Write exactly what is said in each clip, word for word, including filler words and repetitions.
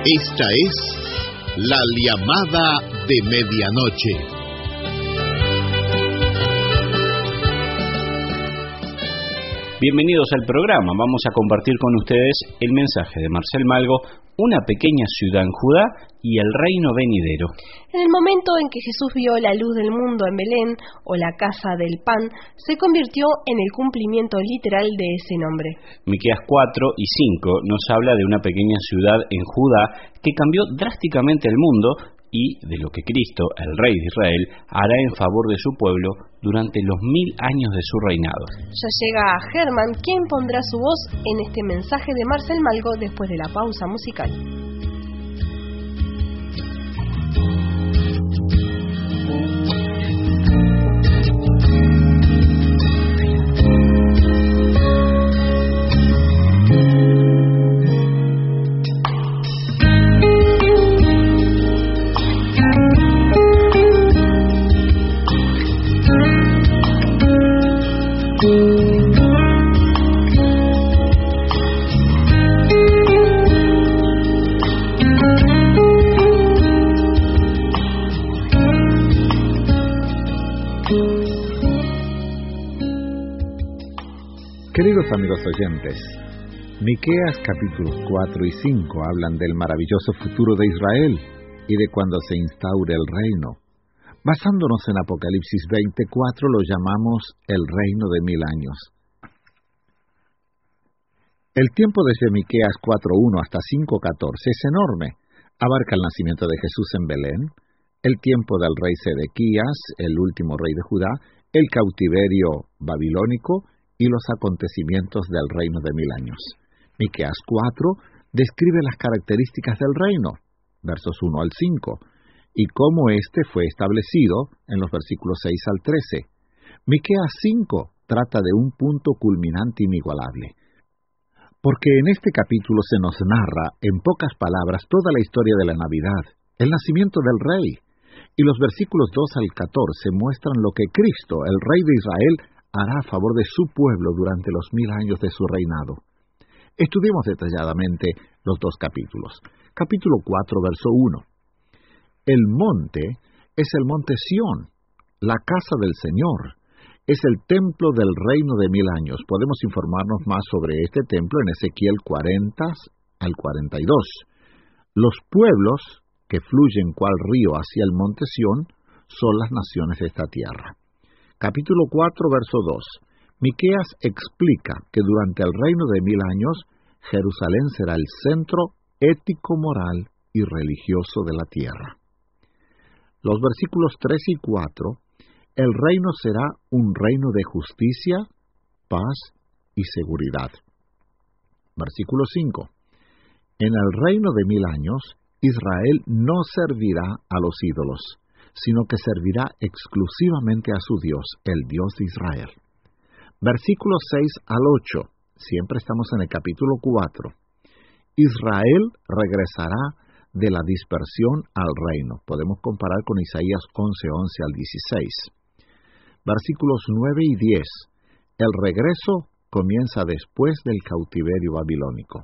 Esta es la llamada de medianoche. Bienvenidos al programa. Vamos a compartir con ustedes el mensaje de Marcel Malgo, una pequeña ciudad en Judá y el reino venidero. En el momento en que Jesús vio la luz del mundo en Belén, o la casa del pan, se convirtió en el cumplimiento literal de ese nombre. Miqueas cuatro y cinco nos habla de una pequeña ciudad en Judá que cambió drásticamente el mundo y de lo que Cristo, el Rey de Israel, hará en favor de su pueblo durante los mil años de su reinado. Ya llega Germán, quien pondrá su voz en este mensaje de Marcel Malgo después de la pausa musical. Queridos amigos oyentes, Miqueas capítulos cuatro y cinco hablan del maravilloso futuro de Israel y de cuando se instaure el reino. Basándonos en Apocalipsis veinticuatro, lo llamamos el reino de mil años. El tiempo desde Miqueas cuatro uno hasta cinco catorce es enorme. Abarca el nacimiento de Jesús en Belén, el tiempo del rey Sedequías, el último rey de Judá, el cautiverio babilónico y los acontecimientos del reino de mil años. Miqueas cuatro describe las características del reino, versos uno al cinco, y cómo éste fue establecido en los versículos seis al trece. Miqueas cinco trata de un punto culminante inigualable, porque en este capítulo se nos narra, en pocas palabras, toda la historia de la Navidad, el nacimiento del Rey, y los versículos dos al catorce muestran lo que Cristo, el Rey de Israel, hará a favor de su pueblo durante los mil años de su reinado. Estudiemos detalladamente los dos capítulos. Capítulo cuatro, verso uno. El monte es el monte Sión, la casa del Señor. Es el templo del reino de mil años. Podemos informarnos más sobre este templo en Ezequiel cuarenta al cuarenta y dos. Los pueblos que fluyen cual río hacia el monte Sión son las naciones de esta tierra. Capítulo cuatro, verso dos. Miqueas explica que durante el reino de mil años, Jerusalén será el centro ético, moral y religioso de la tierra. Los versículos tres y cuatro, el reino será un reino de justicia, paz y seguridad. Versículo cinco. En el reino de mil años, Israel no servirá a los ídolos, sino que servirá exclusivamente a su Dios, el Dios de Israel. Versículos seis al ocho, siempre estamos en el capítulo cuatro. Israel regresará de la dispersión al reino. Podemos comparar con Isaías once, once al dieciséis. Versículos nueve y diez, el regreso comienza después del cautiverio babilónico.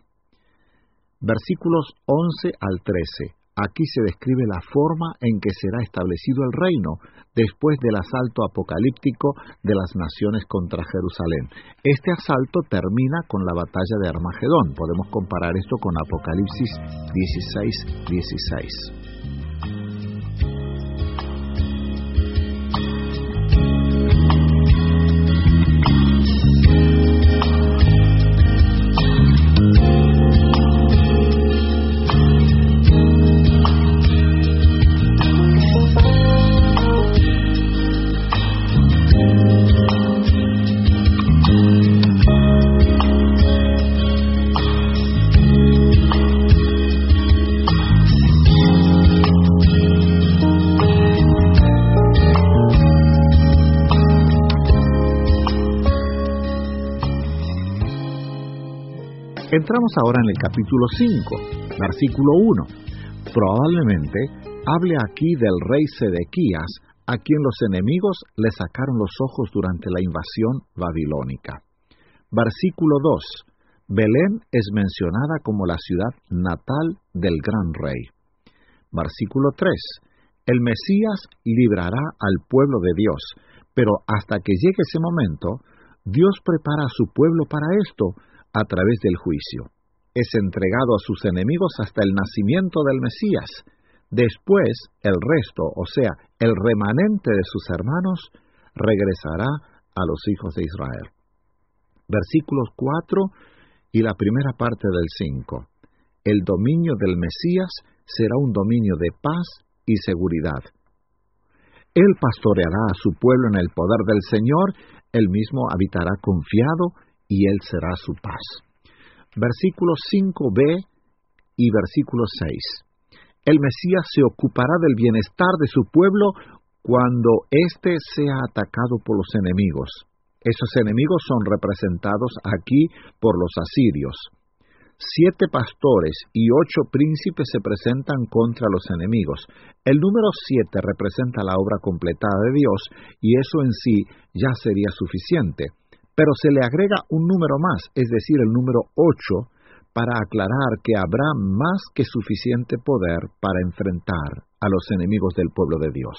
Versículos once al trece, aquí se describe la forma en que será establecido el reino después del asalto apocalíptico de las naciones contra Jerusalén. Este asalto termina con la batalla de Armagedón. Podemos comparar esto con Apocalipsis dieciséis, dieciséis. Entramos ahora en el capítulo cinco, versículo uno. Probablemente hable aquí del rey Sedequías, a quien los enemigos le sacaron los ojos durante la invasión babilónica. Versículo dos. Belén es mencionada como la ciudad natal del gran rey. Versículo tres. El Mesías librará al pueblo de Dios, pero hasta que llegue ese momento, Dios prepara a su pueblo para esto a través del juicio. Es entregado a sus enemigos hasta el nacimiento del Mesías. Después, el resto, o sea, el remanente de sus hermanos, regresará a los hijos de Israel. Versículos cuatro y la primera parte del cinco. El dominio del Mesías será un dominio de paz y seguridad. Él pastoreará a su pueblo en el poder del Señor, él mismo habitará confiado y él será su paz. Versículos cinco b y versículo seis. El Mesías se ocupará del bienestar de su pueblo cuando éste sea atacado por los enemigos. Esos enemigos son representados aquí por los asirios. Siete pastores y ocho príncipes se presentan contra los enemigos. El número siete representa la obra completada de Dios, y eso en sí ya sería suficiente. Pero se le agrega un número más, es decir, el número ocho, para aclarar que habrá más que suficiente poder para enfrentar a los enemigos del pueblo de Dios.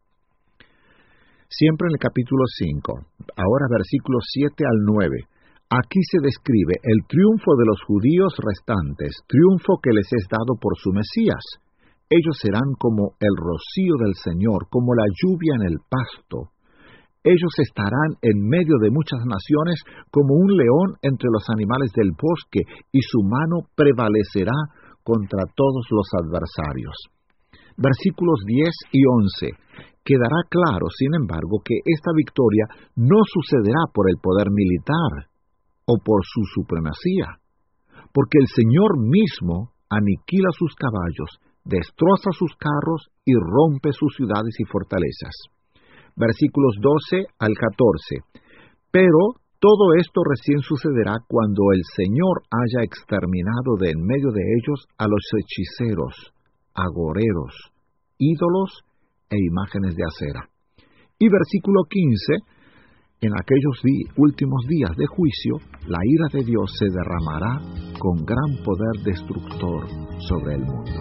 Siempre en el capítulo cinco, ahora versículos siete al nueve, aquí se describe el triunfo de los judíos restantes, triunfo que les es dado por su Mesías. Ellos serán como el rocío del Señor, como la lluvia en el pasto. Ellos estarán en medio de muchas naciones como un león entre los animales del bosque, y su mano prevalecerá contra todos los adversarios. Versículos diez y once. Quedará claro, sin embargo, que esta victoria no sucederá por el poder militar o por su supremacía, porque el Señor mismo aniquila sus caballos, destroza sus carros y rompe sus ciudades y fortalezas. Versículos doce al catorce. Pero todo esto recién sucederá cuando el Señor haya exterminado de en medio de ellos a los hechiceros, agoreros, ídolos e imágenes de acera. Y versículo quince, en aquellos di- últimos días de juicio, la ira de Dios se derramará con gran poder destructor sobre el mundo.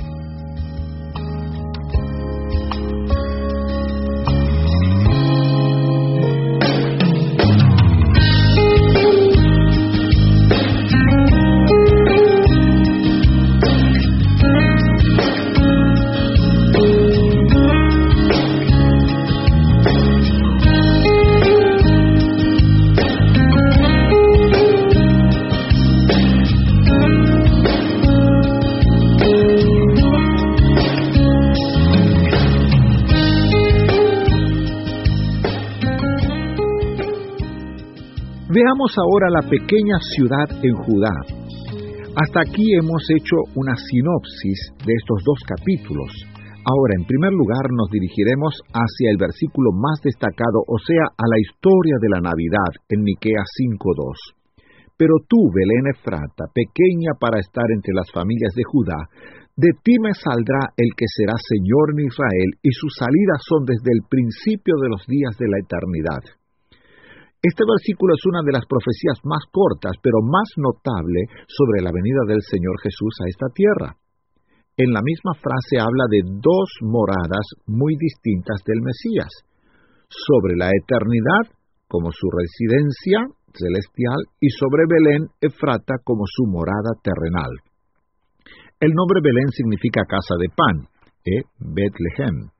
Veamos ahora la pequeña ciudad en Judá. Hasta aquí hemos hecho una sinopsis de estos dos capítulos. Ahora, en primer lugar, nos dirigiremos hacia el versículo más destacado, o sea, a la historia de la Navidad, en Miqueas cinco dos. Pero tú, Belén Efrata, pequeña para estar entre las familias de Judá, de ti me saldrá el que será Señor en Israel, y sus salidas son desde el principio de los días de la eternidad. Este versículo es una de las profecías más cortas, pero más notable sobre la venida del Señor Jesús a esta tierra. En la misma frase habla de dos moradas muy distintas del Mesías, sobre la eternidad como su residencia celestial y sobre Belén Efrata como su morada terrenal. El nombre Belén significa casa de pan, ¿eh? Betlehem.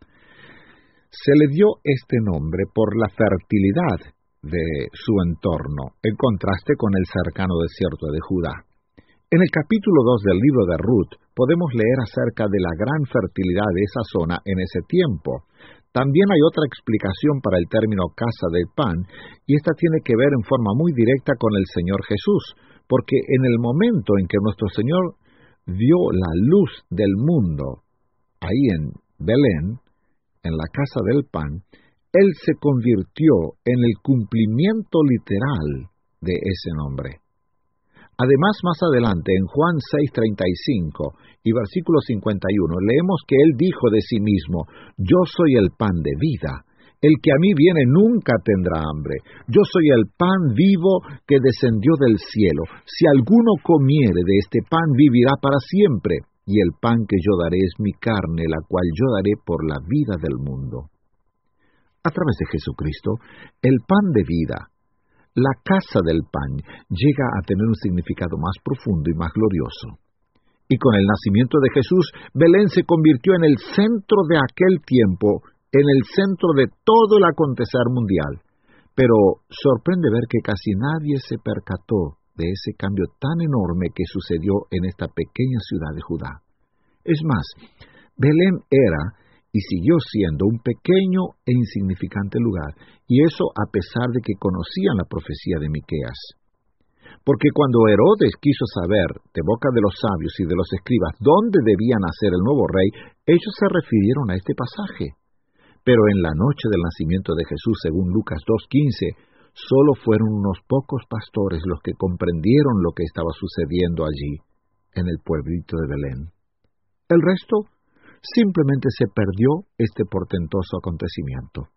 Se le dio este nombre por la fertilidad de su entorno, en contraste con el cercano desierto de Judá. En el capítulo dos del libro de Ruth podemos leer acerca de la gran fertilidad de esa zona en ese tiempo. También hay otra explicación para el término casa del pan, y esta tiene que ver en forma muy directa con el Señor Jesús, porque en el momento en que nuestro Señor vio la luz del mundo, ahí en Belén, en la casa del pan, Él se convirtió en el cumplimiento literal de ese nombre. Además, más adelante, en Juan seis treinta y cinco y versículo cincuenta y uno, leemos que Él dijo de sí mismo, «Yo soy el pan de vida. El que a mí viene nunca tendrá hambre. Yo soy el pan vivo que descendió del cielo. Si alguno comiere de este pan, vivirá para siempre. Y el pan que yo daré es mi carne, la cual yo daré por la vida del mundo. A través de Jesucristo, el pan de vida, la casa del pan, llega a tener un significado más profundo y más glorioso. Y con el nacimiento de Jesús, Belén se convirtió en el centro de aquel tiempo, en el centro de todo el acontecer mundial. Pero sorprende ver que casi nadie se percató de ese cambio tan enorme que sucedió en esta pequeña ciudad de Judá. Es más, Belén era y siguió siendo un pequeño e insignificante lugar, y eso a pesar de que conocían la profecía de Miqueas. Porque cuando Herodes quiso saber, de boca de los sabios y de los escribas, dónde debía nacer el nuevo rey, ellos se refirieron a este pasaje. Pero en la noche del nacimiento de Jesús, según Lucas dos quince, solo fueron unos pocos pastores los que comprendieron lo que estaba sucediendo allí, en el pueblito de Belén. El resto simplemente se perdió este portentoso acontecimiento.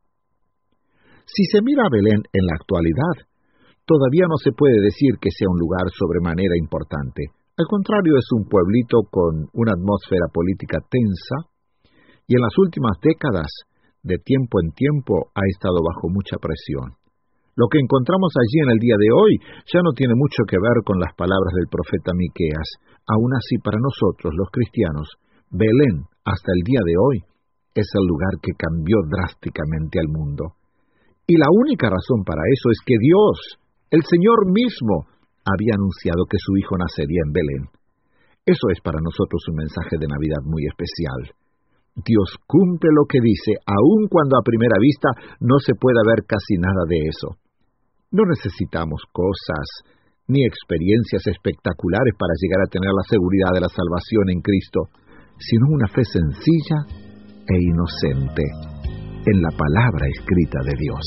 Si se mira a Belén en la actualidad, todavía no se puede decir que sea un lugar sobremanera importante. Al contrario, es un pueblito con una atmósfera política tensa, y en las últimas décadas, de tiempo en tiempo, ha estado bajo mucha presión. Lo que encontramos allí en el día de hoy ya no tiene mucho que ver con las palabras del profeta Miqueas. Aún así, para nosotros, los cristianos, Belén, hasta el día de hoy, es el lugar que cambió drásticamente al mundo. Y la única razón para eso es que Dios, el Señor mismo, había anunciado que su Hijo nacería en Belén. Eso es para nosotros un mensaje de Navidad muy especial. Dios cumple lo que dice, aun cuando a primera vista no se pueda ver casi nada de eso. No necesitamos cosas ni experiencias espectaculares para llegar a tener la seguridad de la salvación en Cristo, sino una fe sencilla e inocente en la palabra escrita de Dios.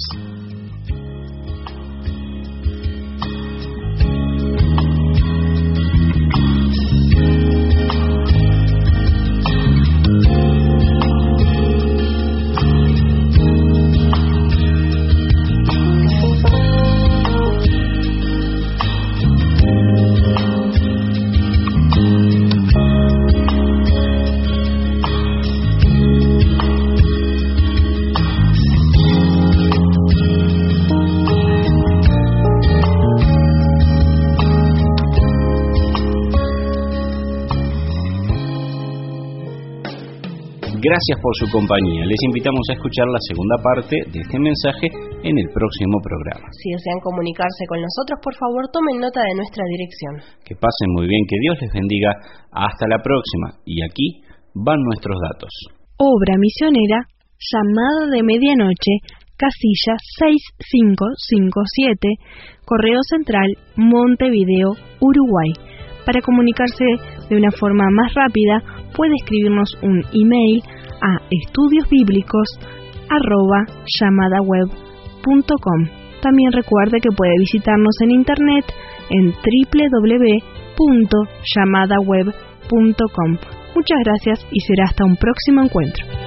Gracias por su compañía. Les invitamos a escuchar la segunda parte de este mensaje en el próximo programa. Si desean comunicarse con nosotros, por favor, tomen nota de nuestra dirección. Que pasen muy bien, que Dios les bendiga. Hasta la próxima. Y aquí van nuestros datos. Obra misionera, llamada de medianoche, casilla seis cinco cinco siete, Correo Central, Montevideo, Uruguay. Para comunicarse de una forma más rápida, puede escribirnos un email a estudiosbíblicos arroba llamadaweb punto com. También recuerde que puede visitarnos en internet en doble u doble u doble u punto llamadaweb punto com. Muchas gracias y será hasta un próximo encuentro.